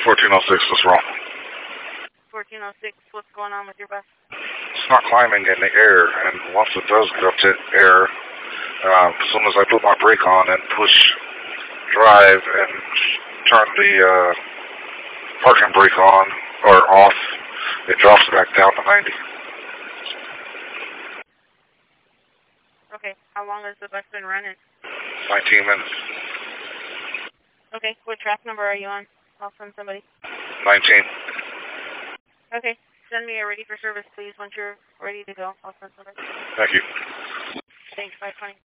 1406, what's wrong? 1406, what's going on with your bus? It's not climbing in the air, and once it does go to air, as soon as I put my brake on and push drive and turn the parking brake on or off, it drops back down to 90. Okay, how long has the bus been running? 19 minutes. Okay, what track number are you on? I'll send somebody. 19. Okay, send me a ready for service, please. Once you're ready to go, I'll send somebody. Thank you. Thanks, bye, 20.